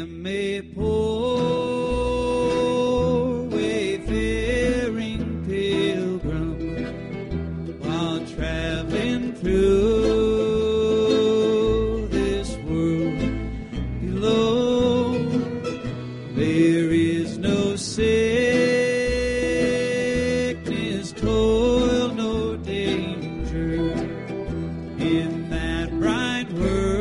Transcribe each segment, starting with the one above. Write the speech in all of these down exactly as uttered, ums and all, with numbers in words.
am a poor wayfaring pilgrim while traveling through this world below. There is no sickness, toil, no danger in that bright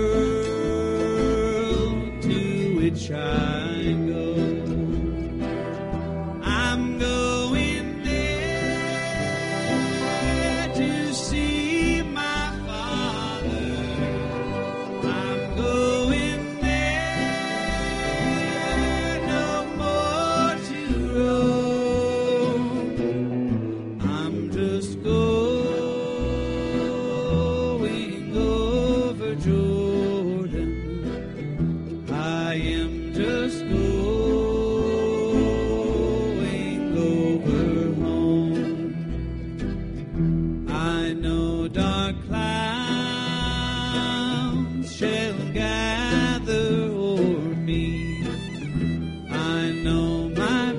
world to which I go. I'm going there to see my Father. I'm going there no more to roam. I'm just going over Jordan. I am just going over home. I know dark clouds shall gather o'er me. I know my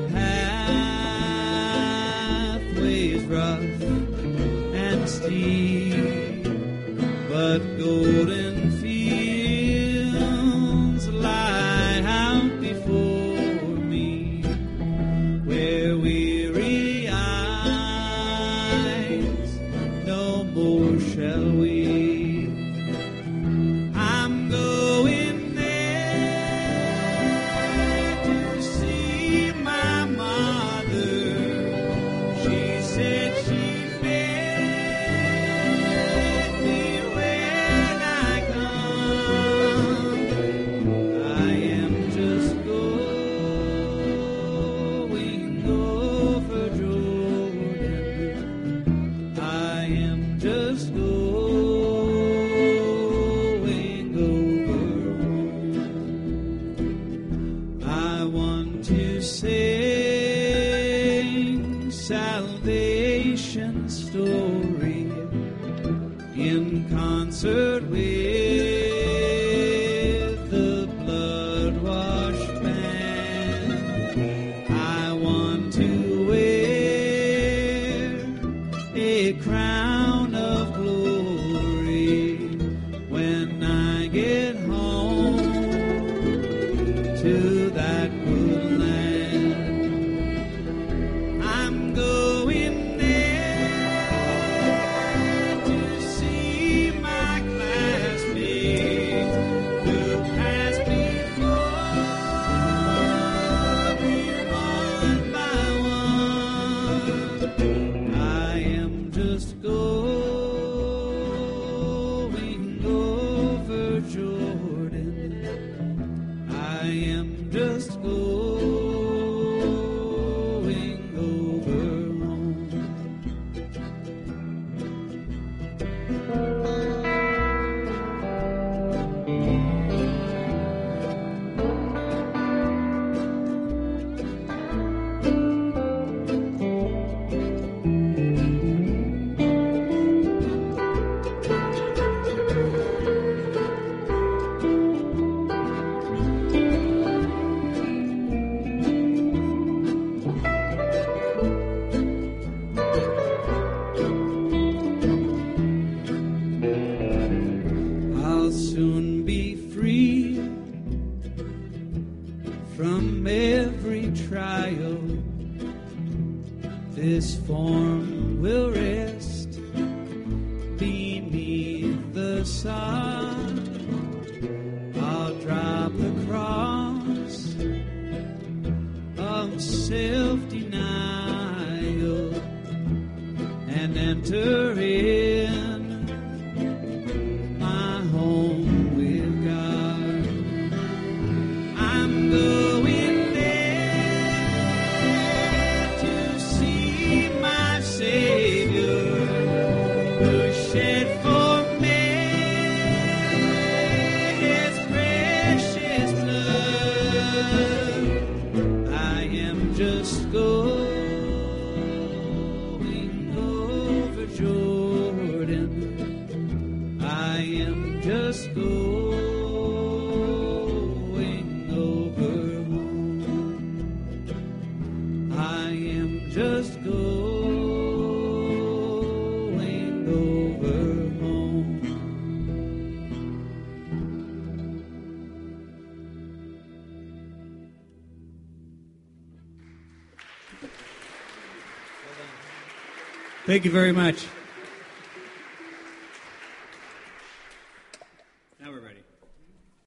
pathway is rough and steep, but golden fields lie out before me, where weary eyes no more shall weep. I'm going there to see my mother. She said she'd met me when I come. I am just going over Jordan. I am just going over home. I want to sing salvation's story in concert with the blood-washed man. I want to wear a crown of glory when I get home to that good land. I'm going there to see my classmates who passed before me one by one. I am just going over Jordan. I am just going over home. I'll soon be free from every trial. This form will rest beneath the sun. I'll drop the cross of self-denial and enter in my home with God. I'm going there to see my Savior who shed for me his precious blood. I am just going over Jordan. I am just going over just going over home. Thank you very much.